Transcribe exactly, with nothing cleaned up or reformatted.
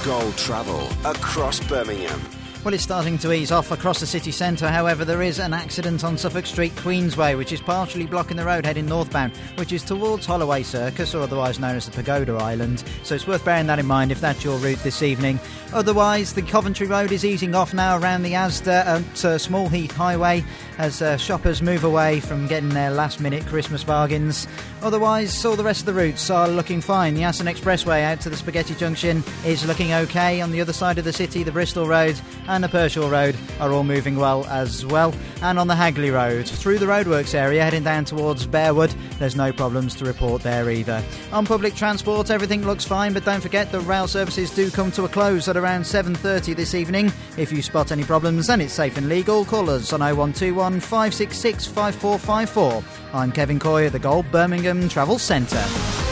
Gold Travel across Birmingham. Well, it's starting to ease off across the city centre. However, there is an accident on Suffolk Street, Queensway, which is partially blocking the road heading northbound, which is towards Holloway Circus, or otherwise known as the Pagoda Island. So it's worth bearing that in mind if that's your route this evening. Otherwise, the Coventry Road is easing off now around the Asda at uh, Small Heath Highway as uh, shoppers move away from getting their last-minute Christmas bargains. Otherwise, all the rest of the routes are looking fine. The Aston Expressway out to the Spaghetti Junction is looking okay. On the other side of the city, the Bristol Road and the Pershore Road are all moving well as well. And on the Hagley Road, through the roadworks area, heading down towards Bearwood, there's no problems to report there either. On public transport, everything looks fine, but don't forget the rail services do come to a close at around seven thirty this evening. If you spot any problems and it's safe and legal, call us on oh one two one, five six six, five four five four. I'm Kevin Coy at the Gold Birmingham Travel Centre.